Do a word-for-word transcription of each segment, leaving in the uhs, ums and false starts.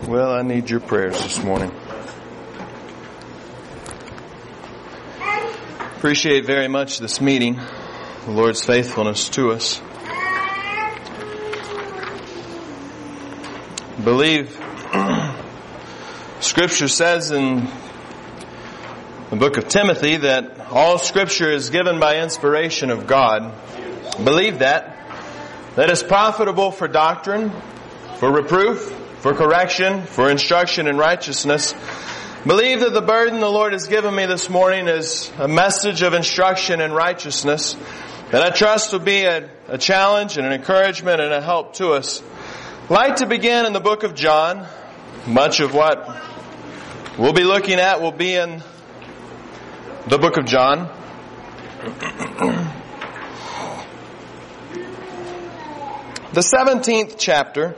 Well, I need your prayers this morning. Appreciate very much this meeting, the Lord's faithfulness to us. Believe Scripture says in the book of Timothy that all Scripture is given by inspiration of God. Believe that. That is profitable for doctrine, for reproof, for correction, for instruction in righteousness. Believe that the burden the Lord has given me this morning is a message of instruction in righteousness that I trust will be a, a challenge and an encouragement and a help to us. I'd like to begin in the book of John. Much of what we'll be looking at will be in the book of John. The seventeenth chapter.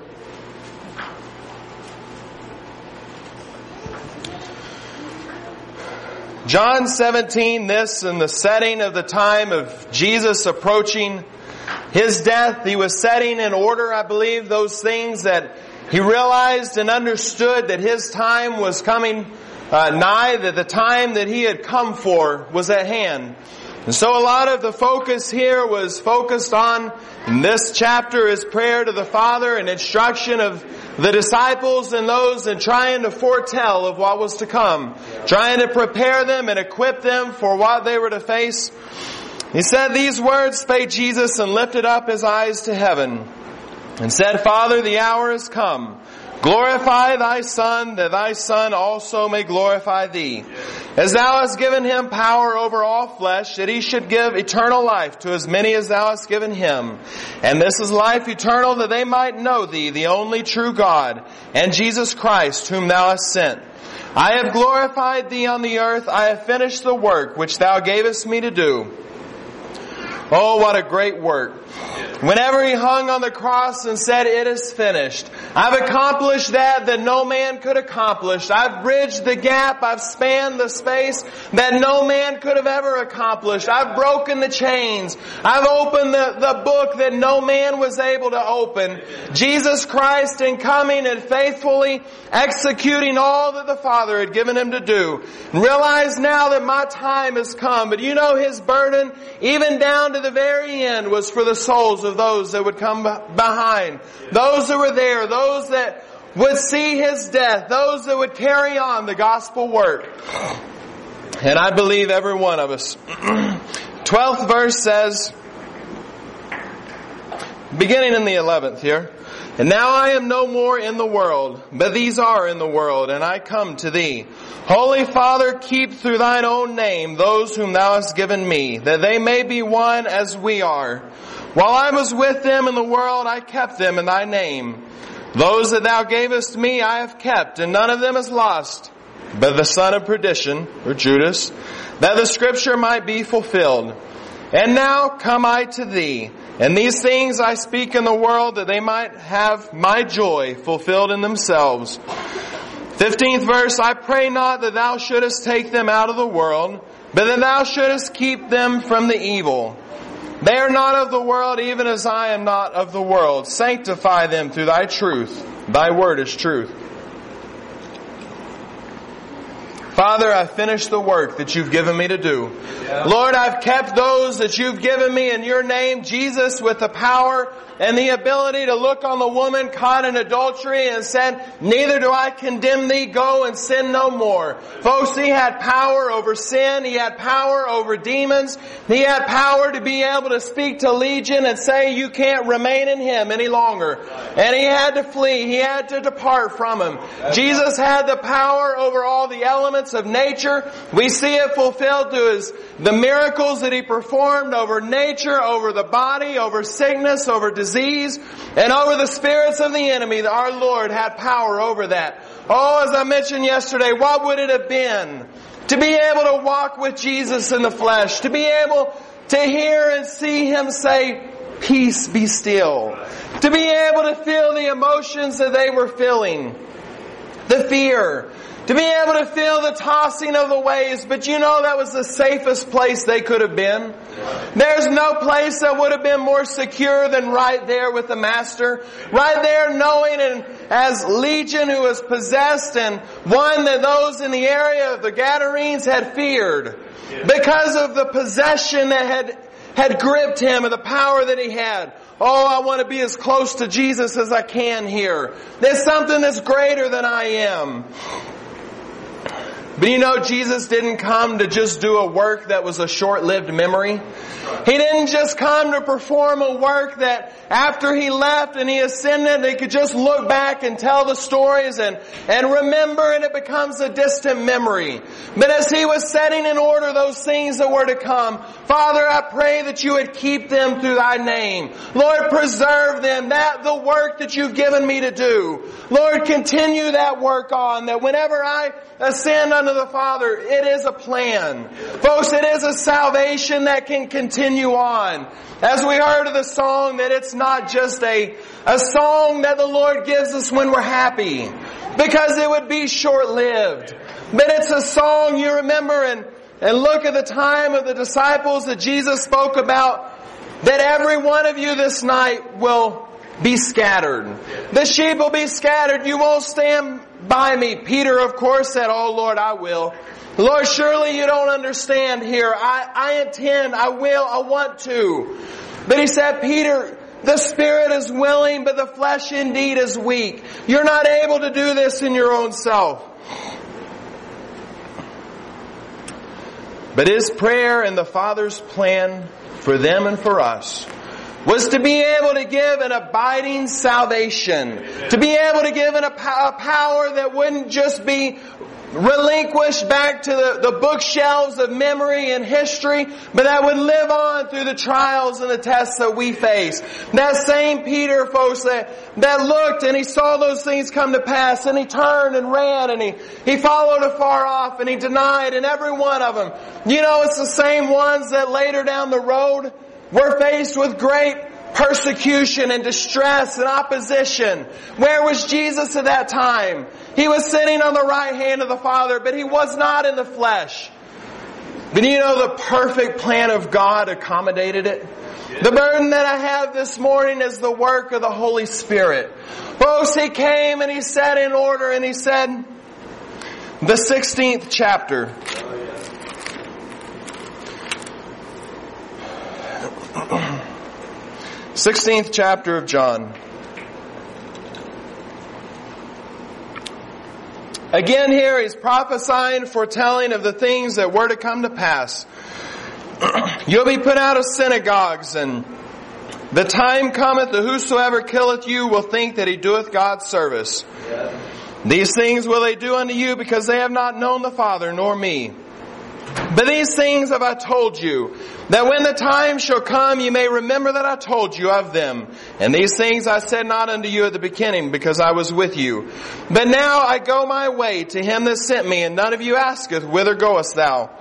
John seventeen, this in the setting of the time of Jesus approaching His death. He was setting in order, I believe, those things that He realized and understood that His time was coming uh, nigh, that the time that He had come for was at hand. And so a lot of the focus here was focused on, in this chapter, is prayer to the Father and instruction of the disciples and those and trying to foretell of what was to come. Trying to prepare them and equip them for what they were to face. He said these words, spake Jesus, and lifted up His eyes to heaven, and said, Father, the hour is come. Glorify Thy Son, that Thy Son also may glorify Thee. As Thou hast given Him power over all flesh, that He should give eternal life to as many as Thou hast given Him. And this is life eternal, that they might know Thee, the only true God, and Jesus Christ, whom Thou hast sent. I have glorified Thee on the earth. I have finished the work which Thou gavest me to do. Oh, what a great work. Whenever He hung on the cross and said, it is finished. I've accomplished that that no man could accomplish. I've bridged the gap. I've spanned the space that no man could have ever accomplished. I've broken the chains. I've opened the, the book that no man was able to open. Jesus Christ in coming and faithfully executing all that the Father had given Him to do. And realize now that my time has come. But you know His burden, even down to the very end, was for the souls of those that would come behind. Those that were there. Those that would see His death. Those that would carry on the gospel work. And I believe every one of us. twelfth verse says, beginning in the eleventh here, and now I am no more in the world, but these are in the world, and I come to Thee. Holy Father, keep through Thine own name those whom Thou hast given me, that they may be one as we are. While I was with them in the world, I kept them in Thy name. Those that Thou gavest me I have kept, and none of them is lost, but the son of perdition, or Judas, that the Scripture might be fulfilled. And now come I to Thee, and these things I speak in the world, that they might have my joy fulfilled in themselves. Fifteenth verse, I pray not that Thou shouldest take them out of the world, but that Thou shouldest keep them from the evil. They are not of the world, even as I am not of the world. Sanctify them through Thy truth. Thy word is truth. Father, I've finished the work that You've given me to do. Yeah. Lord, I've kept those that You've given me in Your name, Jesus, with the power and the ability to look on the woman caught in adultery and said, neither do I condemn thee, go and sin no more. Folks, He had power over sin. He had power over demons. He had power to be able to speak to Legion and say, you can't remain in him any longer. And he had to flee. He had to depart from him. Jesus had the power over all the elements of nature. We see it fulfilled to His, the miracles that He performed over nature, over the body, over sickness, over disease, and over the spirits of the enemy. Our Lord had power over that. Oh, as I mentioned yesterday, what would it have been to be able to walk with Jesus in the flesh, to be able to hear and see Him say, peace, be still, to be able to feel the emotions that they were feeling, the fear, to be able to feel the tossing of the waves. But you know that was the safest place they could have been. There's no place that would have been more secure than right there with the Master. Right there knowing and as Legion, who was possessed, and one that those in the area of the Gadarenes had feared because of the possession that had, had gripped him and the power that he had. Oh, I want to be as close to Jesus as I can here. There's something that's greater than I am. But you know, Jesus didn't come to just do a work that was a short-lived memory. He didn't just come to perform a work that after He left and He ascended, they could just look back and tell the stories and, and remember, and it becomes a distant memory. But as He was setting in order those things that were to come, Father, I pray that You would keep them through Thy name. Lord, preserve them, that the work that You've given me to do. Lord, continue that work on, that whenever I ascend unto the Father, it is a plan. Folks, it is a salvation that can continue on. As we heard of the song, that it's not just a, a song that the Lord gives us when we're happy, because it would be short-lived. But it's a song, you remember, and, and look at the time of the disciples that Jesus spoke about, that every one of you this night will be scattered. The sheep will be scattered. You won't stand by me. Peter, of course, said, oh Lord, I will. Lord, surely You don't understand here. I, I intend, I will, I want to. But He said, Peter, the spirit is willing, but the flesh indeed is weak. You're not able to do this in your own self. But His prayer and the Father's plan for them and for us was to be able to give an abiding salvation. Amen. To be able to give an, a power that wouldn't just be relinquished back to the, the bookshelves of memory and history, but that would live on through the trials and the tests that we face. That same Peter, folks, that, that looked and he saw those things come to pass, and he turned and ran, and he, he followed afar off, and he denied, and every one of them. You know, it's the same ones that later down the road were faced with great persecution and distress and opposition. Where was Jesus at that time? He was sitting on the right hand of the Father, but He was not in the flesh. But you know, the perfect plan of God accommodated it. The burden that I have this morning is the work of the Holy Spirit. Folks, He came and He set in order, and He said, the sixteenth chapter. sixteenth chapter of John. Again here He's prophesying, foretelling of the things that were to come to pass. You'll be put out of synagogues, and the time cometh that whosoever killeth you will think that he doeth God's service. Yeah. These things will they do unto you, because they have not known the Father nor me. But these things have I told you, that when the time shall come, you may remember that I told you of them. And these things I said not unto you at the beginning, because I was with you. But now I go my way to Him that sent me, and none of you asketh, whither goest thou?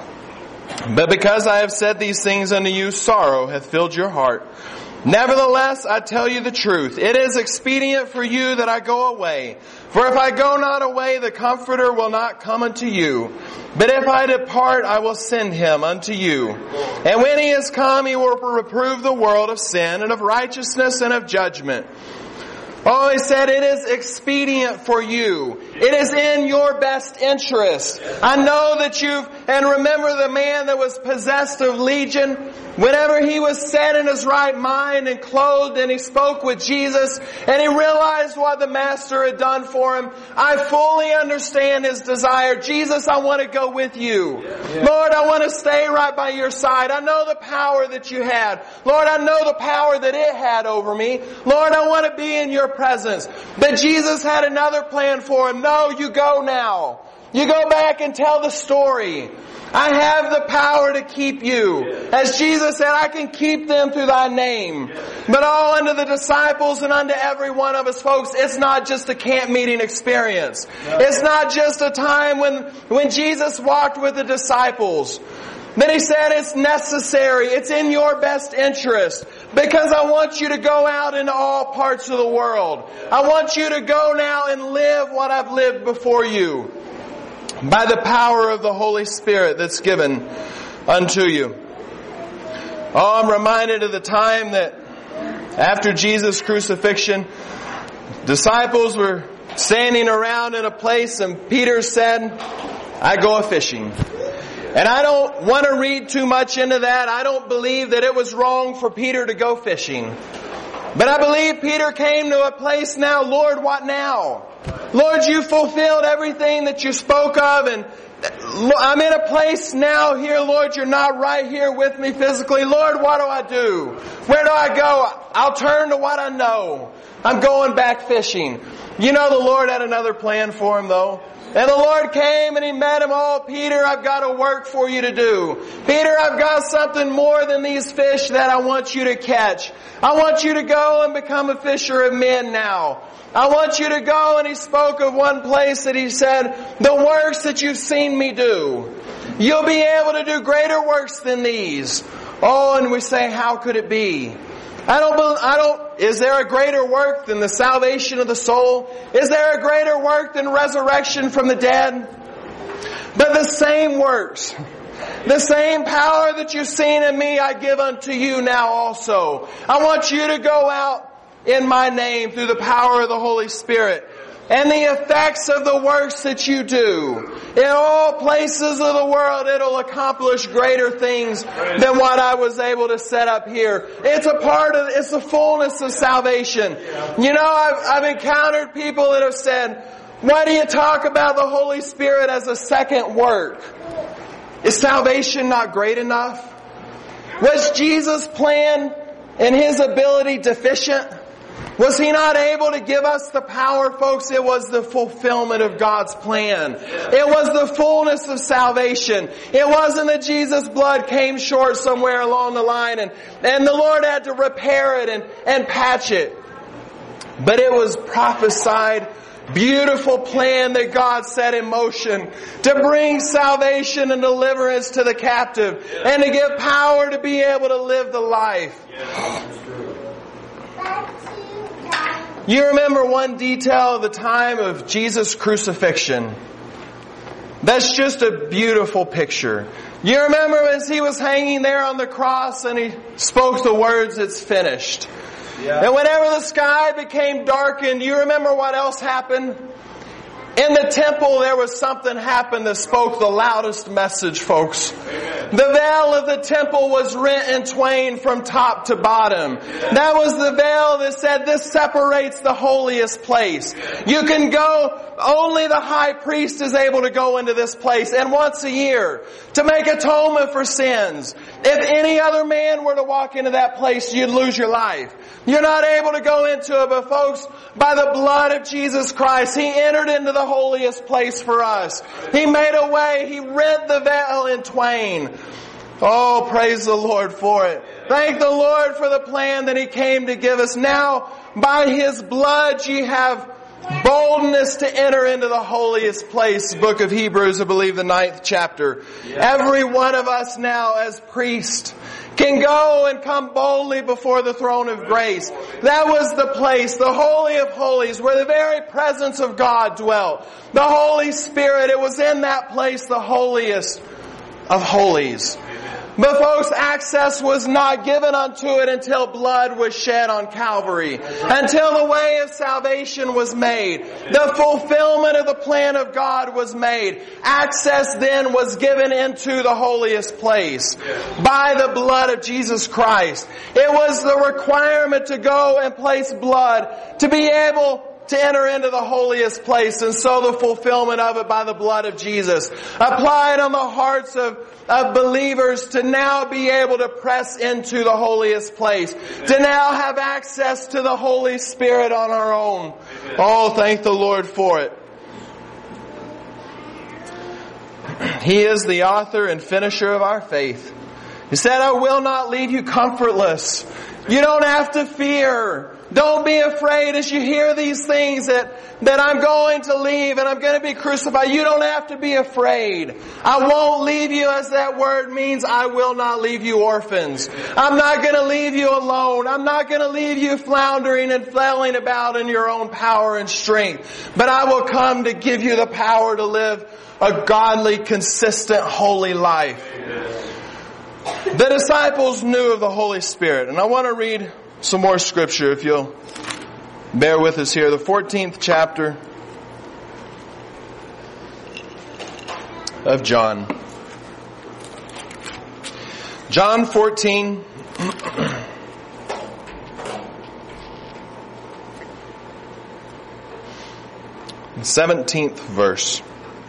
But because I have said these things unto you, sorrow hath filled your heart. Nevertheless, I tell you the truth. It is expedient for you that I go away. For if I go not away, the Comforter will not come unto you. But if I depart, I will send Him unto you. And when He is come, He will reprove the world of sin and of righteousness and of judgment. Oh, He said, it is expedient for you. It is in your best interest. I know that you've, and remember the man that was possessed of legion, whenever he was set in his right mind and clothed, and he spoke with Jesus, and he realized what the Master had done for him, I fully understand his desire. Jesus, I want to go with you. Yeah. Lord, I want to stay right by your side. I know the power that you had. Lord, I know the power that it had over me. Lord, I want to be in your presence. But Jesus had another plan for him. No, you go now. You go back and tell the story. I have the power to keep you. As Jesus said, I can keep them through thy name. But all unto the disciples and unto every one of us, folks, it's not just a camp meeting experience. It's not just a time when, when Jesus walked with the disciples. Then He said it's necessary. It's in your best interest. Because I want you to go out into all parts of the world. I want you to go now and live what I've lived before you. By the power of the Holy Spirit that's given unto you. Oh, I'm reminded of the time that after Jesus' crucifixion, Disciples were standing around in a place and Peter said, I go a-fishing. And I don't want to read too much into that. I don't believe that it was wrong for Peter to go fishing. But I believe Peter came to a place now, Lord, what now? Lord, you fulfilled everything that you spoke of, and I'm in a place now here, Lord, you're not right here with me physically. Lord, what do I do? Where do I go? I'll turn to what I know. I'm going back fishing. You know, the Lord had another plan for him, though. And the Lord came and He met him. Oh, Peter, I've got a work for you to do. Peter, I've got something more than these fish that I want you to catch. I want you to go and become a fisher of men now. I want you to go, and He spoke of one place that He said, the works that you've seen me do, you'll be able to do greater works than these. Oh, and we say, how could it be? I don't, I don't, is there a greater work than the salvation of the soul? Is there a greater work than resurrection from the dead? But the same works, the same power that you've seen in me, I give unto you now also. I want you to go out in my name through the power of the Holy Spirit. And the effects of the works that you do in all places of the world, it'll accomplish greater things than what I was able to set up here. It's a part of, it's the fullness of salvation. You know, I've, I've encountered people that have said, why do you talk about the Holy Spirit as a second work? Is salvation not great enough? Was Jesus' plan and His ability deficient? Was He not able to give us the power, folks? It was the fulfillment of God's plan. It was the fullness of salvation. It wasn't that Jesus' blood came short somewhere along the line and, and the Lord had to repair it and, and patch it. But it was prophesied, beautiful plan that God set in motion to bring salvation and deliverance to the captive and to give power to be able to live the life. You remember one detail of the time of Jesus' crucifixion. That's just a beautiful picture. You remember as He was hanging there on the cross and He spoke the words, it's finished. Yeah. And whenever the sky became darkened, you remember what else happened? In the temple, there was something happened that spoke the loudest message, folks. Amen. The veil of the temple was rent in twain from top to bottom. Amen. That was the veil that said this separates the holiest place. Amen. You can go, only the high priest is able to go into this place, and once a year, to make atonement for sins. If any other man were to walk into that place, you'd lose your life. You're not able to go into it, but folks, by the blood of Jesus Christ, He entered into the holiest place for us. He made a way. He rent the veil in twain. Oh, praise the Lord for it. Thank the Lord for the plan that He came to give us. Now, by His blood, ye have boldness to enter into the holiest place. Book of Hebrews, I believe the ninth chapter. Every one of us now as priests can go and come boldly before the throne of grace. That was the place, the Holy of Holies, where the very presence of God dwelt. The Holy Spirit, it was in that place, the holiest of holies. But folks, access was not given unto it until blood was shed on Calvary. Until the way of salvation was made. The fulfillment of the plan of God was made. Access then was given into the holiest place by the blood of Jesus Christ. It was the requirement to go and place blood to be able to enter into the holiest place, and so the fulfillment of it by the blood of Jesus applied on the hearts of, of believers to now be able to press into the holiest place, Amen. To now have access to the Holy Spirit on our own. Amen. Oh, thank the Lord for it. He is the author and finisher of our faith. He said, I will not leave you comfortless. You don't have to fear. Don't be afraid as you hear these things that, that I'm going to leave and I'm going to be crucified. You don't have to be afraid. I won't leave you, as that word means. I will not leave you orphans. I'm not going to leave you alone. I'm not going to leave you floundering and flailing about in your own power and strength. But I will come to give you the power to live a godly, consistent, holy life. The disciples knew of the Holy Spirit. And I want to read some more scripture if you'll Bear with us here. The fourteenth chapter of John. John fourteen. seventeenth verse.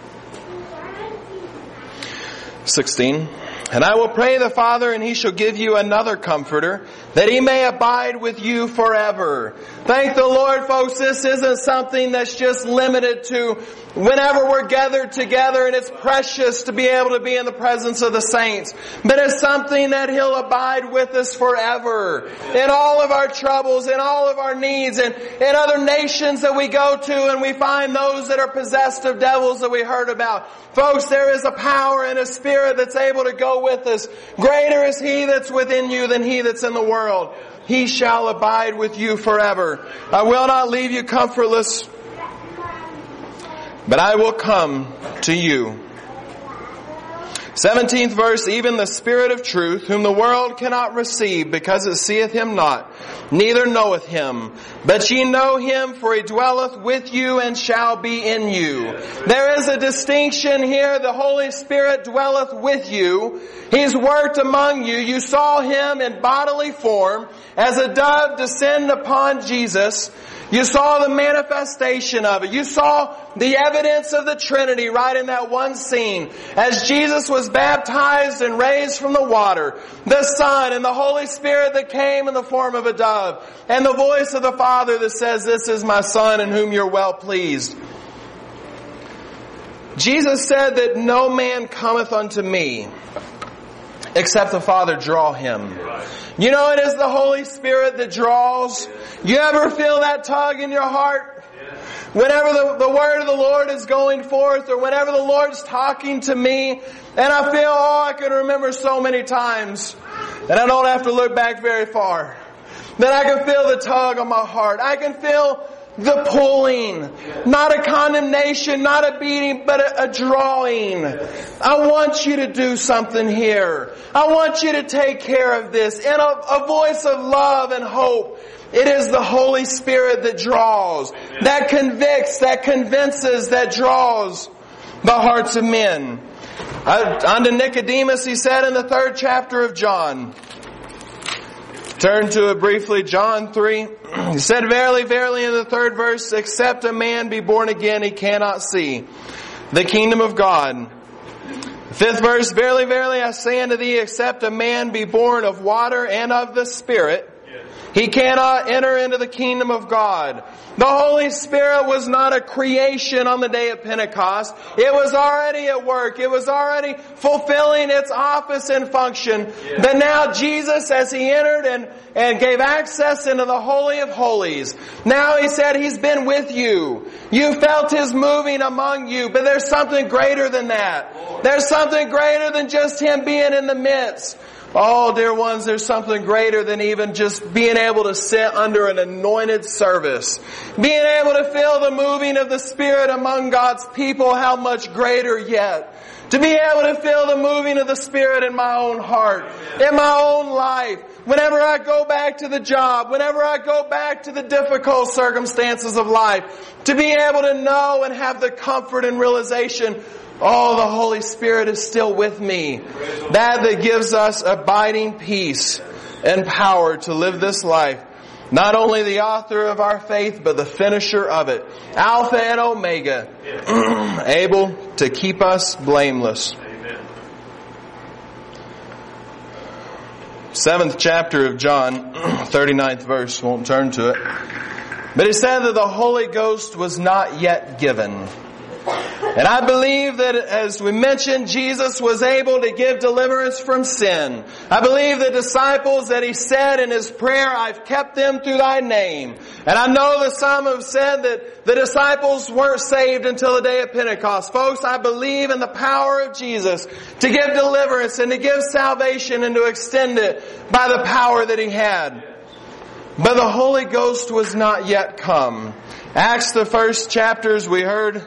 sixteen. And I will pray the Father, and He shall give you another Comforter, that He may abide with you forever. Thank the Lord, folks. This isn't something that's just limited to whenever we're gathered together, and it's precious to be able to be in the presence of the saints. But it's something that He'll abide with us forever. In all of our troubles, in all of our needs, and in other nations that we go to, and we find those that are possessed of devils that we heard about. Folks, there is a power and a spirit that's able to go with us. Greater is He that's within you than he that's in the world. He shall abide with you forever. I will not leave you comfortless, but I will come to you. seventeenth verse, even the Spirit of truth, whom the world cannot receive, because it seeth Him not, neither knoweth Him. But ye know Him, for He dwelleth with you and shall be in you. There is a distinction here. The Holy Spirit dwelleth with you. He's worked among you. You saw Him in bodily form as a dove descend upon Jesus. You saw the manifestation of it. You saw the evidence of the Trinity right in that one scene. As Jesus was baptized and raised from the water, the Son and the Holy Spirit that came in the form of a dove, and the voice of the Father that says, "This is my Son in whom you're well pleased." Jesus said that no man cometh unto me except the Father draw him. You know, it is the Holy Spirit that draws. You ever feel that tug in your heart? Whenever the, the word of the Lord is going forth, or whenever the Lord's talking to me, and I feel, oh, I can remember so many times, and I don't have to look back very far, that I can feel the tug on my heart. I can feel the pulling. Not a condemnation, not a beating, but a, a drawing. I want you to do something here. I want you to take care of this. In a, a voice of love and hope. It is the Holy Spirit that draws, that convicts, that convinces, that draws the hearts of men. Uh, unto Nicodemus, He said in the third chapter of John, turn to it briefly, John three. He said, "Verily, verily," in the third verse, "except a man be born again, he cannot see the kingdom of God." Fifth verse, "Verily, verily, I say unto thee, except a man be born of water and of the Spirit, he cannot enter into the kingdom of God." The Holy Spirit was not a creation on the day of Pentecost. It was already at work. It was already fulfilling its office and function. Yeah. But now Jesus, as He entered and, and gave access into the Holy of Holies, now He said He's been with you. You felt His moving among you. But there's something greater than that. There's something greater than just Him being in the midst. Oh, dear ones, there's something greater than even just being able to sit under an anointed service. Being able to feel the moving of the Spirit among God's people, how much greater yet. To be able to feel the moving of the Spirit in my own heart, in my own life. Whenever I go back to the job, whenever I go back to the difficult circumstances of life. To be able to know and have the comfort and realization, oh, the Holy Spirit is still with me. That that gives us abiding peace and power to live this life. Not only the author of our faith, but the finisher of it. Alpha and Omega. Able to keep us blameless. Seventh chapter of John, thirty-ninth verse, won't turn to it. But it said that the Holy Ghost was not yet given. And I believe that, as we mentioned, Jesus was able to give deliverance from sin. I believe the disciples that He said in His prayer, "I've kept them through Thy name." And I know that some have said that the disciples weren't saved until the day of Pentecost. Folks, I believe in the power of Jesus to give deliverance and to give salvation and to extend it by the power that He had. But the Holy Ghost was not yet come. Acts, the first chapters we heard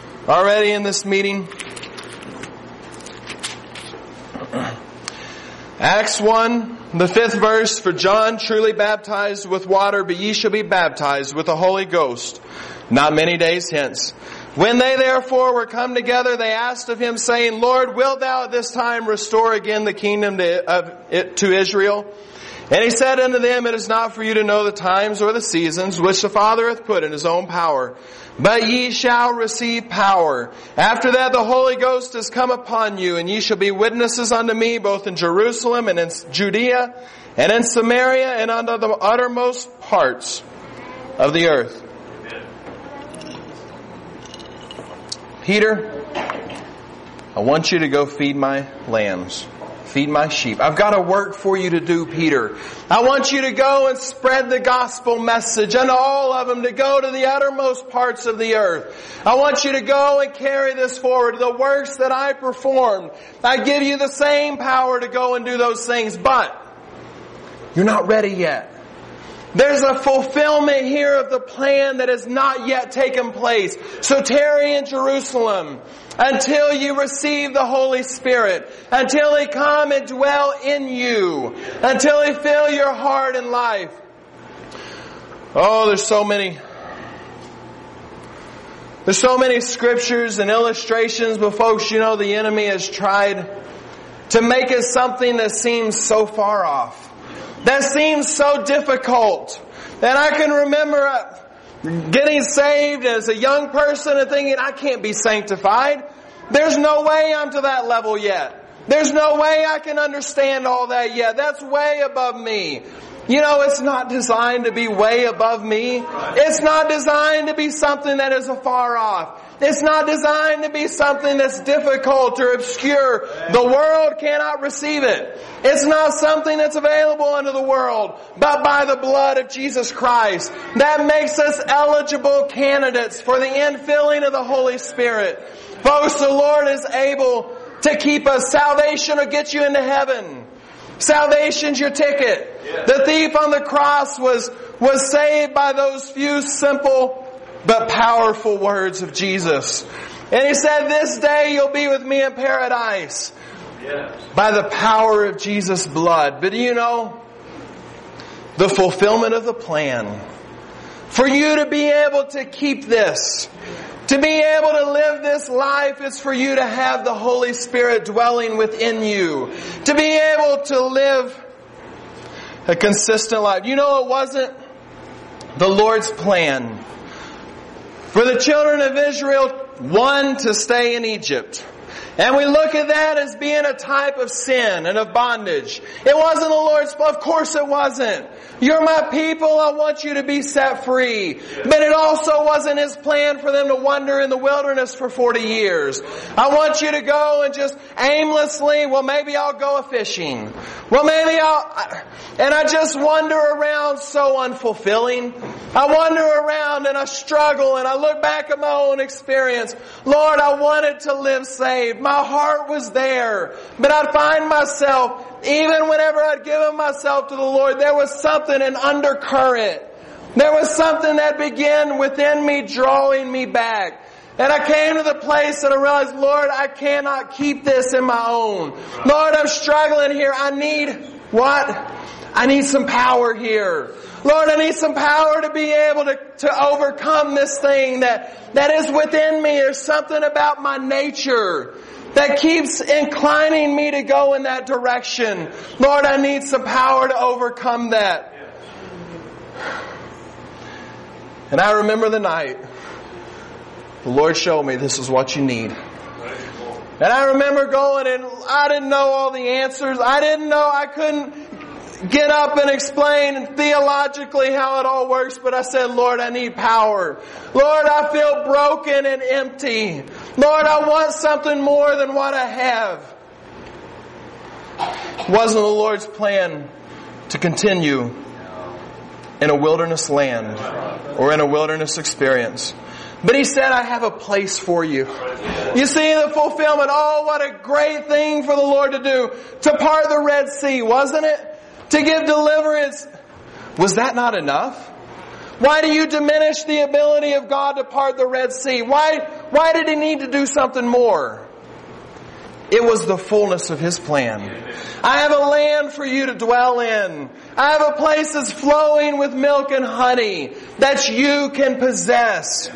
already in this meeting. Acts one, the fifth verse, for John truly baptized with water, but ye shall be baptized with the Holy Ghost not many days hence. When they therefore were come together, they asked of him, saying, Lord, wilt thou at this time restore again the kingdom to, of it, to Israel? And he said unto them, it is not for you to know the times or the seasons which the Father hath put in his own power, but ye shall receive power. After that the Holy Ghost is come upon you, and ye shall be witnesses unto me both in Jerusalem and in Judea and in Samaria and unto the uttermost parts of the earth. Peter, I want you to go feed my lambs. Feed my sheep. I've got a work for you to do, Peter. I want you to go and spread the gospel message unto all of them, to go to the uttermost parts of the earth. I want you to go and carry this forward. The works that I performed, I give you the same power to go and do those things, but you're not ready yet. There's a fulfillment here of the plan that has not yet taken place. So tarry in Jerusalem until you receive the Holy Spirit, until He come and dwell in you, until He fill your heart and life. Oh, there's so many. There's so many scriptures and illustrations, but folks, you know the enemy has tried to make it something that seems so far off. That seems so difficult. And I can remember getting saved as a young person and thinking, I can't be sanctified. There's no way I'm to that level yet. There's no way I can understand all that yet. That's way above me. You know, it's not designed to be way above me. It's not designed to be something that is afar off. It's not designed to be something that's difficult or obscure. The world cannot receive it. It's not something that's available unto the world, but by the blood of Jesus Christ. That makes us eligible candidates for the infilling of the Holy Spirit. Folks, the Lord is able to keep us. Salvation will get you into heaven. Salvation's your ticket. The thief on the cross was, was saved by those few simple but powerful words of Jesus. And He said, this day you'll be with me in paradise. Yes. By the power of Jesus' blood. But you know, the fulfillment of the plan, for you to be able to keep this, to be able to live this life, is for you to have the Holy Spirit dwelling within you. To be able to live a consistent life. You know, it wasn't the Lord's plan for the children of Israel, one, to stay in Egypt. And we look at that as being a type of sin and of bondage. It wasn't the Lord's plan. Of course it wasn't. You're my people. I want you to be set free. But it also wasn't His plan for them to wander in the wilderness for forty years. I want you to go and just aimlessly, well, maybe I'll go a-fishing. Well, maybe I'll... And I just wander around so unfulfilling. I wander around and I struggle and I look back at my own experience. Lord, I wanted to live saved. My heart was there. But I'd find myself, even whenever I'd given myself to the Lord, there was something, an undercurrent. There was something that began within me, drawing me back. And I came to the place that I realized, Lord, I cannot keep this in my own. Lord, I'm struggling here. I need what? I need some power here. Lord, I need some power to be able to, to overcome this thing that, that is within me. There's something about my nature that keeps inclining me to go in that direction. Lord, I need some power to overcome that. And I remember the night the Lord showed me, this is what you need. And I remember going, and I didn't know all the answers. I didn't know, I couldn't get up and explain theologically how it all works, but I said, Lord, I need power. Lord, I feel broken and empty. Lord, I want something more than what I have. It wasn't the Lord's plan to continue in a wilderness land or in a wilderness experience. But He said, I have a place for you. You see the fulfillment. Oh, what a great thing for the Lord to do. To part the Red Sea, wasn't it? To give deliverance. Was that not enough? Why do you diminish the ability of God to part the Red Sea? Why, why did He need to do something more? It was the fullness of His plan. I have a land for you to dwell in. I have a place that's flowing with milk and honey that you can possess.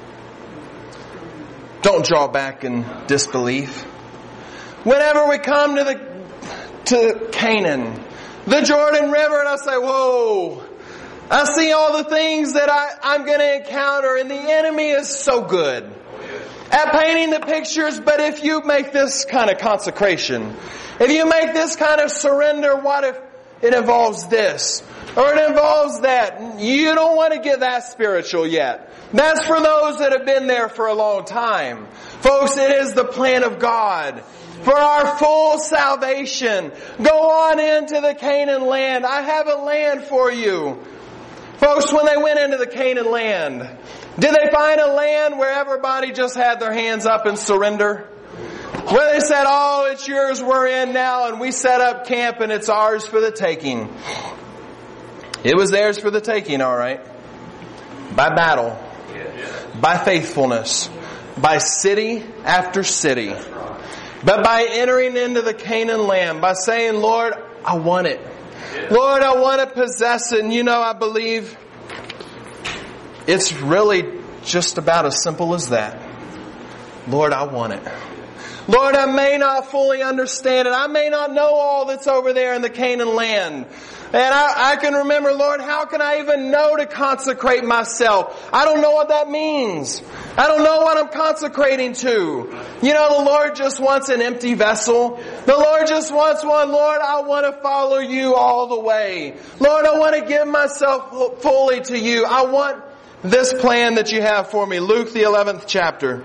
Don't draw back in disbelief. Whenever we come to the to Canaan, the Jordan River, and I say, whoa, I see all the things that I, I'm going to encounter, and the enemy is so good at painting the pictures. But if you make this kind of consecration, if you make this kind of surrender, what if it involves this? Or it involves that? You don't want to get that spiritual yet. That's for those that have been there for a long time. Folks, it is the plan of God for our full salvation. Go on into the Canaan land. I have a land for you. Folks, when they went into the Canaan land, did they find a land where everybody just had their hands up and surrender? Where they said, oh, it's yours, we're in now, and we set up camp and it's ours for the taking. It was theirs for the taking, all right. By battle. By faithfulness. By city after city. But by entering into the Canaan land, by saying, Lord, I want it. Lord, I want to possess it. And you know, I believe it's really just about as simple as that. Lord, I want it. Lord, I may not fully understand it. I may not know all that's over there in the Canaan land. And I, I can remember, Lord, how can I even know to consecrate myself? I don't know what that means. I don't know what I'm consecrating to. You know, the Lord just wants an empty vessel. The Lord just wants one. Lord, I want to follow you all the way. Lord, I want to give myself fully to you. I want this plan that you have for me. Luke, the eleventh chapter.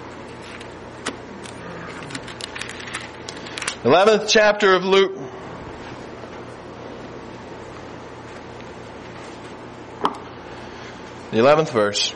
eleventh chapter of Luke. The eleventh verse.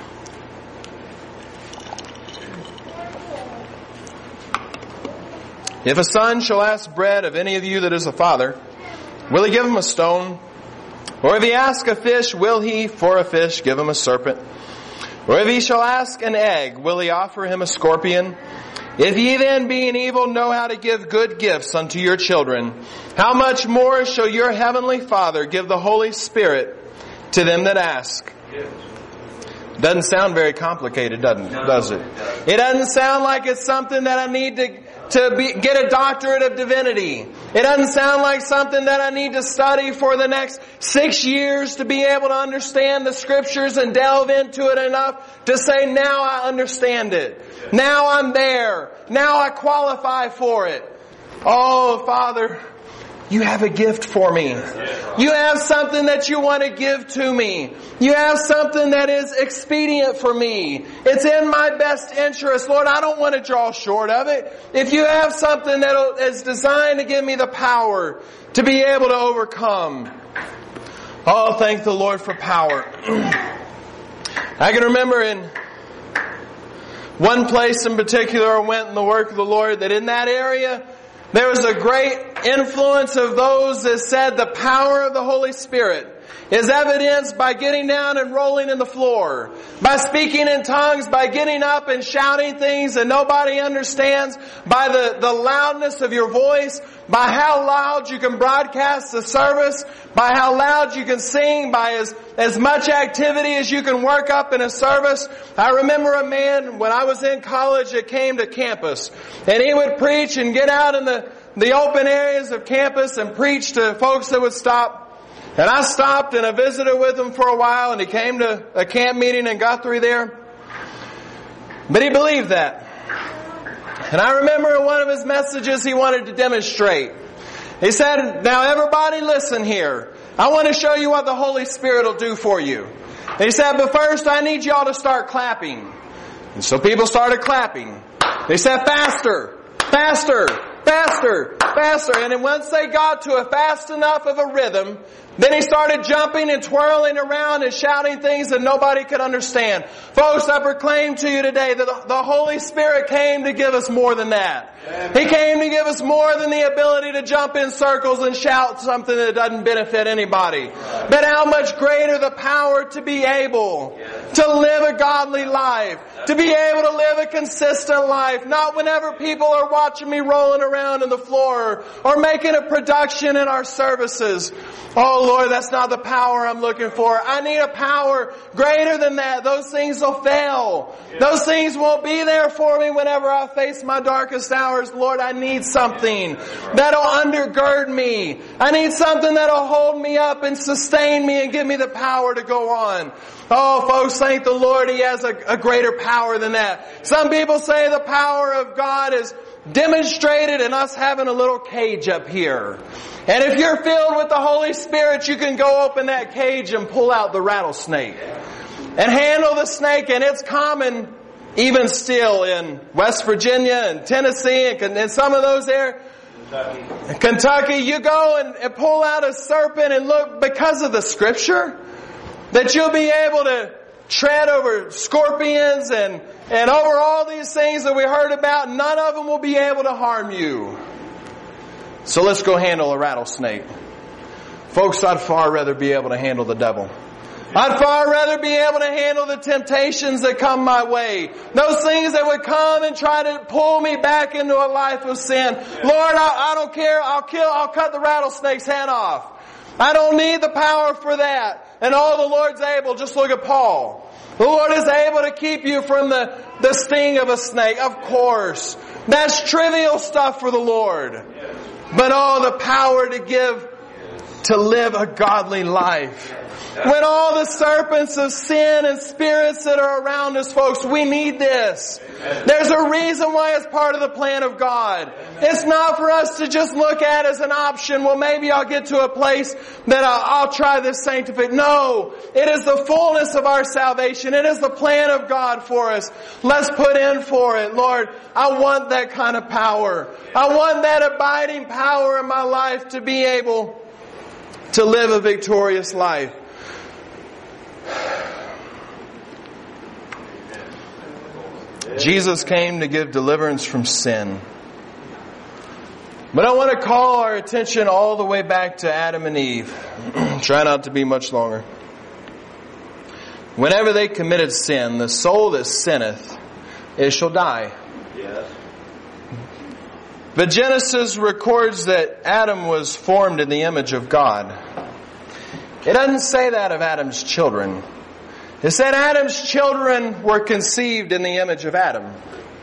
If a son shall ask bread of any of you that is a father, will he give him a stone? Or if he ask a fish, will he for a fish give him a serpent? Or if he shall ask an egg, will he offer him a scorpion? If ye then, being evil, know how to give good gifts unto your children, how much more shall your heavenly Father give the Holy Spirit to them that ask? Doesn't sound very complicated, doesn't it? Does it? It doesn't sound like it's something that I need to to be, get a doctorate of divinity. It doesn't sound like something that I need to study for the next six years to be able to understand the Scriptures and delve into it enough to say, now I understand it. Now I'm there. Now I qualify for it. Oh, Father, you have a gift for me. You have something that you want to give to me. You have something that is expedient for me. It's in my best interest. Lord, I don't want to draw short of it. If you have something that is designed to give me the power to be able to overcome. Oh, thank the Lord for power. I can remember in one place in particular I went in the work of the Lord that in that area there was a great influence of those that said the power of the Holy Spirit is evidenced by getting down and rolling in the floor, by speaking in tongues, by getting up and shouting things that nobody understands, by the, the loudness of your voice, by how loud you can broadcast the service, by how loud you can sing, by as, as much activity as you can work up in a service. I remember a man when I was in college that came to campus, and he would preach and get out in the, the open areas of campus and preach to folks that would stop. And I stopped and I visited with him for a while, and he came to a camp meeting in Guthrie there. But he believed that. And I remember in one of his messages he wanted to demonstrate. He said, now everybody listen here. I want to show you what the Holy Spirit will do for you. And he said, but first I need y'all to start clapping. And so people started clapping. They said, faster, faster, faster, faster. And then once they got to a fast enough of a rhythm, Then he started jumping and twirling around and shouting things that nobody could understand. Folks, I proclaim to you today that the Holy Spirit came to give us more than that. He came to give us more than the ability to jump in circles and shout something that doesn't benefit anybody. But how much greater the power to be able to live a godly life. To be able to live a consistent life. Not whenever people are watching me rolling around on the floor or making a production in our services. Oh Lord, that's not the power I'm looking for. I need a power greater than that. Those things will fail. Those things won't be there for me whenever I face my darkest hours. Lord, I need something that'll undergird me. I need something that'll hold me up and sustain me and give me the power to go on. Oh, folks, thank the Lord, He has a, a greater power than that. Some people say the power of God is demonstrated in us having a little cage up here. And if you're filled with the Holy Spirit, you can go open that cage and pull out the rattlesnake. And handle the snake. And it's common even still in West Virginia and Tennessee and, and some of those there. Kentucky. Kentucky, you go and, and pull out a serpent and look, because of the Scripture, that you'll be able to tread over scorpions and, and over all these things that we heard about. None of them will be able to harm you. So let's go handle a rattlesnake. Folks, I'd far rather be able to handle the devil. I'd far rather be able to handle the temptations that come my way. Those things that would come and try to pull me back into a life of sin. Lord, I, I don't care. I'll kill, I'll cut the rattlesnake's head off. I don't need the power for that. And all the Lord's able. Just look at Paul. The Lord is able to keep you from the, the sting of a snake. Of course. That's trivial stuff for the Lord. But oh, the power to give, to live a godly life. When all the serpents of sin and spirits that are around us, folks, we need this. There's a reason why it's part of the plan of God. It's not for us to just look at as an option. Well, maybe I'll get to a place that I'll, I'll try this sanctification. No, it is the fullness of our salvation. It is the plan of God for us. Let's put in for it. Lord, I want that kind of power. I want that abiding power in my life to be able to live a victorious life. Jesus came to give deliverance from sin. But I want to call our attention all the way back to Adam and Eve. Try not to be much longer. Whenever they committed sin, the soul that sinneth, it shall die. Yes. But Genesis records that Adam was formed in the image of God. It doesn't say that of Adam's children. It said Adam's children were conceived in the image of Adam.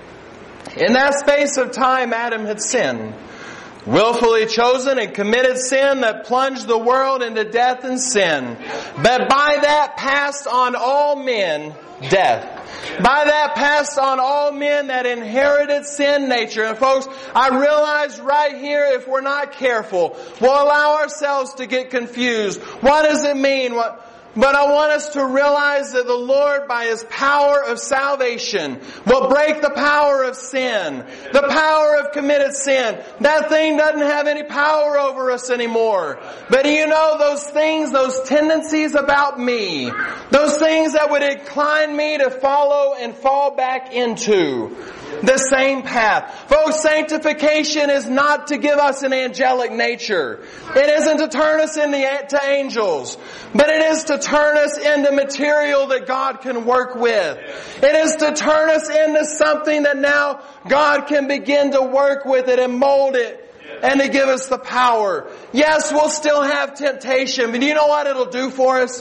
In that space of time, Adam had sinned. Willfully chosen and committed sin that plunged the world into death and sin. But by that passed on all men death. By that passed on all men that inherited sin nature. And folks, I realize right here, if we're not careful, we'll allow ourselves to get confused. What does it mean? What, but I want us to realize that the Lord, by His power of salvation, will break the power of sin. The power of committed sin. That thing doesn't have any power over us anymore. But do you know those things, those tendencies about me, those things that would incline me to follow and fall back into the same path. Folks, sanctification is not to give us an angelic nature. It isn't to turn us into angels. But it is to turn us into material that God can work with. It is to turn us into something that now God can begin to work with it and mold it and to give us the power. Yes, we'll still have temptation, but do you know what it'll do for us?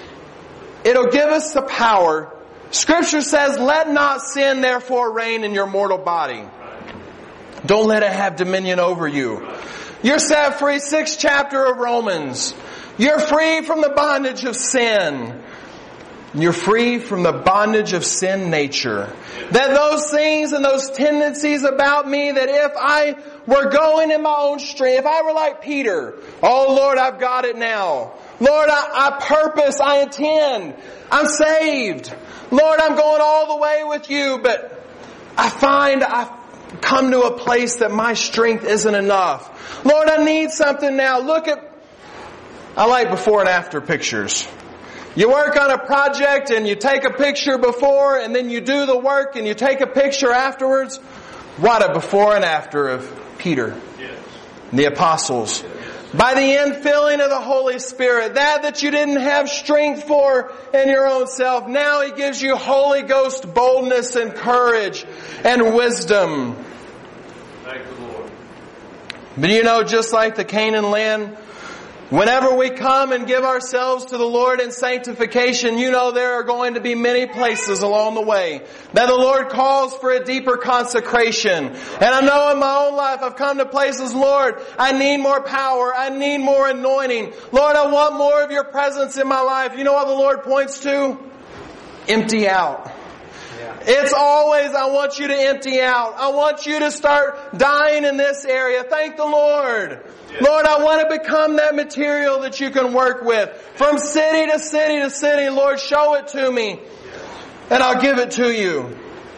It'll give us the power. Scripture says, let not sin therefore reign in your mortal body. Don't let it have dominion over you. You're set free. Sixth chapter of Romans. You're free from the bondage of sin. You're free from the bondage of sin nature. That those things and those tendencies about me, that if I were going in my own strength, if I were like Peter, oh Lord, I've got it now. Lord, I, I purpose, I intend, I'm saved. Lord, I'm going all the way with you, but I find I've come to a place that my strength isn't enough. Lord, I need something now. Look at I like before and after pictures. You work on a project and you take a picture before and then you do the work and you take a picture afterwards. What a before and after of Peter. Yes. And the apostles. Yes. By the infilling of the Holy Spirit, that that you didn't have strength for in your own self, now He gives you Holy Ghost boldness and courage and wisdom. Thank the Lord. But you know, just like the Canaan land, whenever we come and give ourselves to the Lord in sanctification, you know there are going to be many places along the way that the Lord calls for a deeper consecration. And I know in my own life I've come to places, Lord, I need more power. I need more anointing. Lord, I want more of your presence in my life. You know what the Lord points to? Empty out. It's always, I want you to empty out. I want you to start dying in this area. Thank the Lord. Yes. Lord, I want to become that material that you can work with. From city to city to city, Lord, show it to me. And I'll give it to you.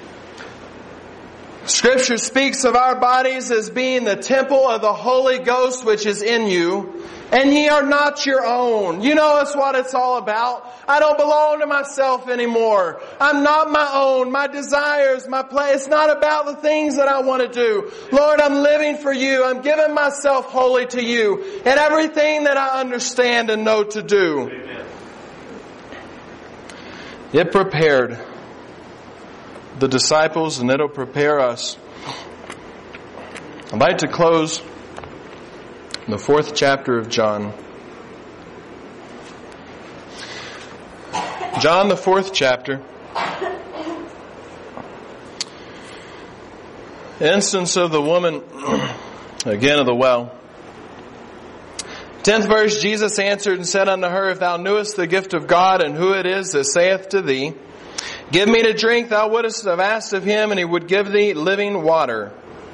Scripture speaks of our bodies as being the temple of the Holy Ghost which is in you. And ye are not your own. You know that's what it's all about. I don't belong to myself anymore. I'm not my own. My desires, my play. It's not about the things that I want to do. Lord, I'm living for you. I'm giving myself wholly to you. And everything that I understand and know to do. Amen. It prepared the disciples and it'll prepare us. I'd like to close the fourth chapter of John. John, the fourth chapter. Instance of the woman, again of the well. Tenth verse, Jesus answered and said unto her, If thou knewest the gift of God, and who it is that saith to thee, Give me to drink, thou wouldest have asked of him, and he would give thee living water.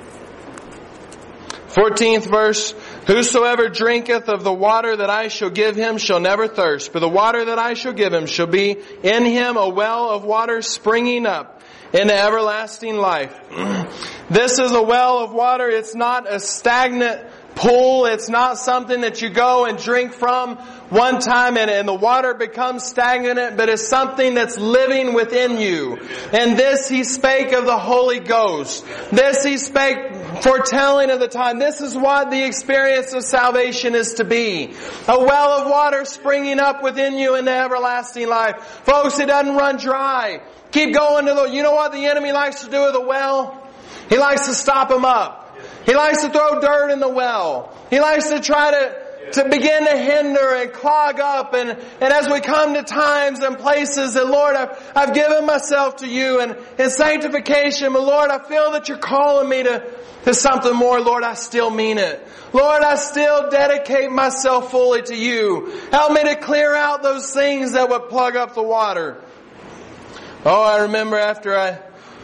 Fourteenth verse, Whosoever drinketh of the water that I shall give him shall never thirst, but the water that I shall give him shall be in him a well of water springing up into everlasting life. This is a well of water. It's not a stagnant pool. It's not something that you go and drink from one time and, and the water becomes stagnant, but it's something that's living within you. And this He spake of the Holy Ghost. This He spake foretelling of the time. This is what the experience of salvation is to be. A well of water springing up within you into everlasting life. Folks, it doesn't run dry. Keep going to the, you know what the enemy likes to do with a well? He likes to stop them up. He likes to throw dirt in the well. He likes to try to, to begin to hinder and clog up. And, and as we come to times and places that, Lord, I've, I've given myself to you and in sanctification, but Lord, I feel that you're calling me to, to something more. Lord, I still mean it. Lord, I still dedicate myself fully to you. Help me to clear out those things that would plug up the water. Oh, I remember after I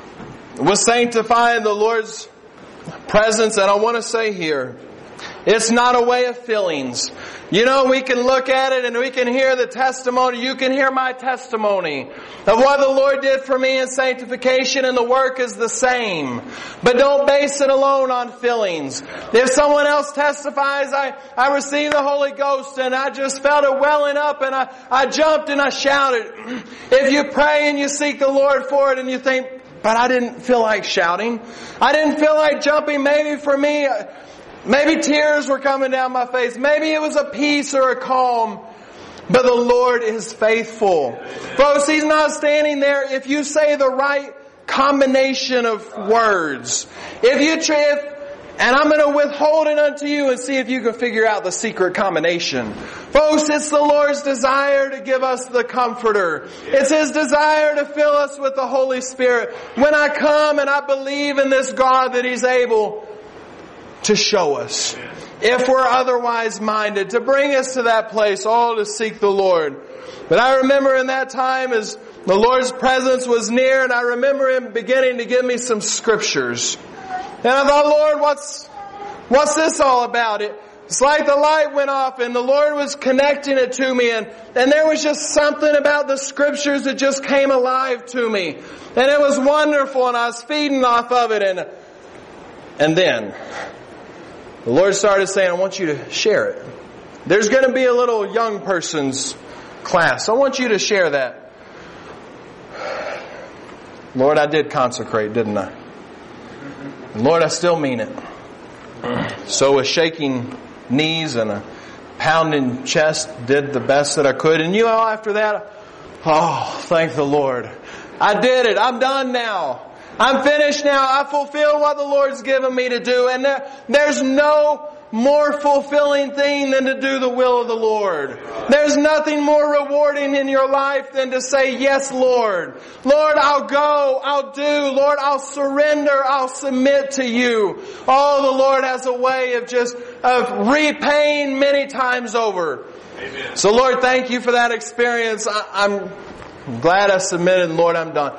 was sanctifying the Lord's presence, and I want to say here, it's not a way of feelings. You know, we can look at it and we can hear the testimony. You can hear my testimony of what the Lord did for me in sanctification, and the work is the same. But don't base it alone on feelings. If someone else testifies, I, I received the Holy Ghost and I just felt it welling up and I, I jumped and I shouted. If you pray and you seek the Lord for it and you think, but I didn't feel like shouting. I didn't feel like jumping. Maybe for me, maybe tears were coming down my face. Maybe it was a peace or a calm. But the Lord is faithful. Folks, He's not standing there if you say the right combination of words. If you try, and I'm going to withhold it unto you and see if you can figure out the secret combination. Folks, it's the Lord's desire to give us the Comforter. It's His desire to fill us with the Holy Spirit. When I come and I believe in this God that He's able to show us, if we're otherwise minded, to bring us to that place, all to seek the Lord. But I remember in that time as the Lord's presence was near, and I remember Him beginning to give me some scriptures. And I thought, Lord, what's, what's this all about? It, it's like the light went off and the Lord was connecting it to me, and, and there was just something about the scriptures that just came alive to me. And it was wonderful, and I was feeding off of it. And, and then the Lord started saying, I want you to share it. I There's going to be a little young person's class. I want you to share that. Lord, I did consecrate, didn't I? Lord, I still mean it. So with shaking knees and a pounding chest, did the best that I could. And you know, after that, oh, thank the Lord. I did it. I'm done now. I'm finished now. I fulfilled what the Lord's given me to do. And there, there's no more fulfilling thing than to do the will of the Lord. There's nothing more rewarding in your life than to say, yes, Lord. Lord, I'll go. I'll do. Lord, I'll surrender. I'll submit to you. Oh, the Lord has a way of just, of repaying many times over. Amen. So Lord, thank you for that experience. I, I'm glad I submitted, and Lord, I'm done.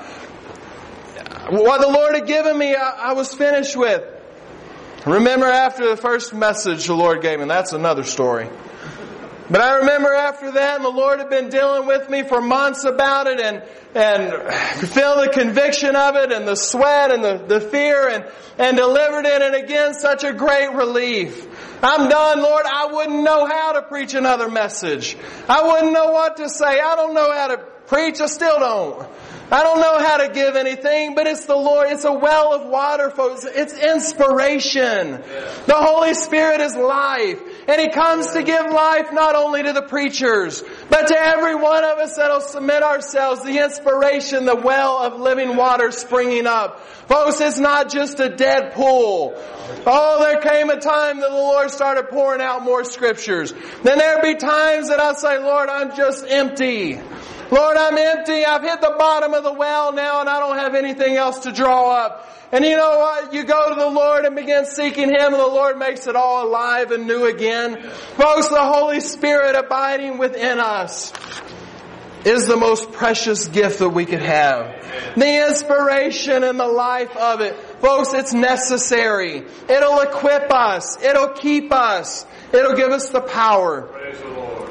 What the Lord had given me, I, I was finished with. Remember after the first message the Lord gave me, that's another story. But I remember after that, and the Lord had been dealing with me for months about it, and and feel the conviction of it, and the sweat, and the, the fear, and, and delivered it, and again, such a great relief. I'm done, Lord. I wouldn't know how to preach another message. I wouldn't know what to say. I don't know how to preach. I still don't. I don't know how to give anything, but it's the Lord. It's a well of water, folks. It's inspiration. The Holy Spirit is life. And He comes to give life not only to the preachers, but to every one of us that will submit ourselves. The inspiration, the well of living water springing up. Folks, it's not just a dead pool. Oh, there came a time that the Lord started pouring out more scriptures. Then there'd be times that I say, Lord, I'm just empty. Lord, I'm empty. I've hit the bottom of the well now and I don't have anything else to draw up. And you know what? You go to the Lord and begin seeking Him, and the Lord makes it all alive and new again. Folks, the Holy Spirit abiding within us is the most precious gift that we could have. The inspiration and the life of it. Folks, it's necessary. It'll equip us. It'll keep us. It'll give us the power. Praise the Lord.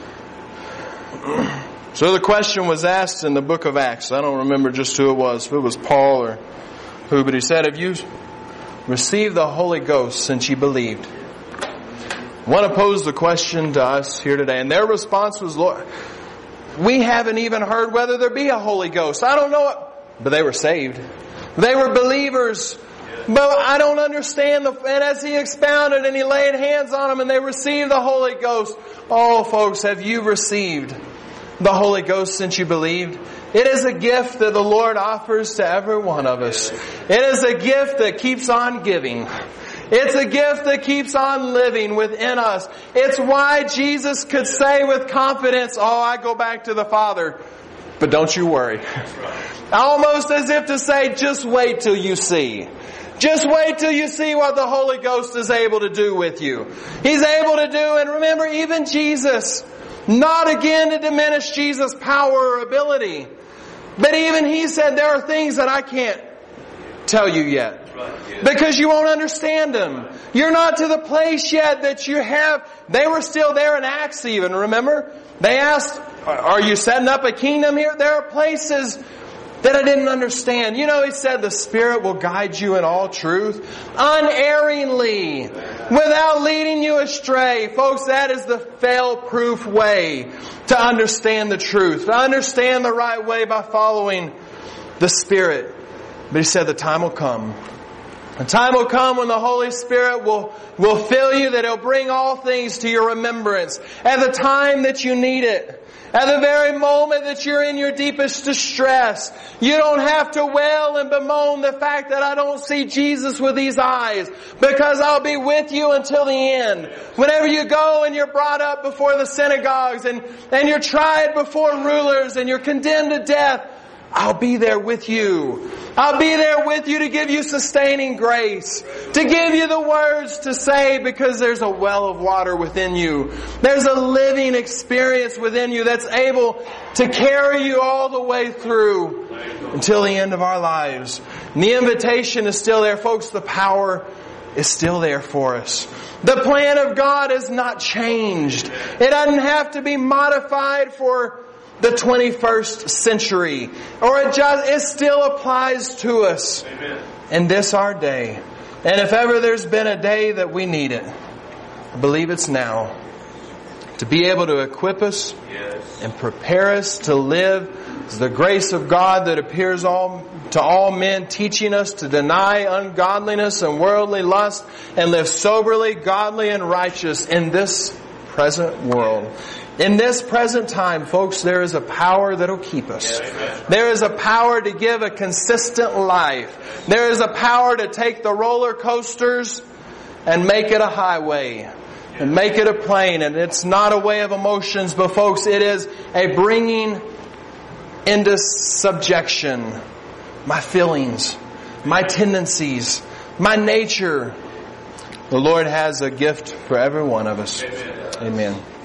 So the question was asked in the book of Acts. I don't remember just who it was, if it was Paul or who, but he said, have you received the Holy Ghost since you believed? I want to pose the question to us here today. And their response was, Lord, we haven't even heard whether there be a Holy Ghost. I don't know it. But they were saved. They were believers. But I don't understand. The, and as he expounded and he laid hands on them and they received the Holy Ghost. Oh, folks, have you received the Holy Ghost since you believed? It is a gift that the Lord offers to every one of us. It is a gift that keeps on giving. It's a gift that keeps on living within us. It's why Jesus could say with confidence, oh, I go back to the Father. But don't you worry. Almost as if to say, just wait till you see. Just wait till you see what the Holy Ghost is able to do with you. He's able to do, and remember, even Jesus, not again to diminish Jesus' power or ability, but even He said, there are things that I can't tell you yet. Because you won't understand them. You're not to the place yet that you have. They were still there in Acts even, remember? They asked, are you setting up a kingdom here? There are places that I didn't understand. You know, He said the Spirit will guide you in all truth, unerringly, without leading you astray. Folks, that is the fail-proof way to understand the truth, to understand the right way by following the Spirit. But He said the time will come. The time will come when the Holy Spirit will, will fill you, that He'll bring all things to your remembrance at the time that you need it. At the very moment that you're in your deepest distress, you don't have to wail and bemoan the fact that I don't see Jesus with these eyes, because I'll be with you until the end. Whenever you go and you're brought up before the synagogues and, and you're tried before rulers and you're condemned to death, I'll be there with you. I'll be there with you to give you sustaining grace. To give you the words to say, because there's a well of water within you. There's a living experience within you that's able to carry you all the way through until the end of our lives. And the invitation is still there, folks. The power is still there for us. The plan of God has not changed. It doesn't have to be modified for the twenty-first century, or it just it still applies to us. Amen. In this our day. And if ever there's been a day that we need it, I believe it's now. to be able to equip us Yes. and prepare us to live the grace of God that appears all to all men, teaching us to deny ungodliness and worldly lust and live soberly, godly, and righteous in this present world. In this present time, folks, there is a power that'll keep us. There is a power to give a consistent life. There is a power to take the roller coasters and make it a highway. And make it a plain. And it's not a way of emotions, but folks, it is a bringing into subjection my feelings, my tendencies, my nature. The Lord has a gift for every one of us. Amen. Amen.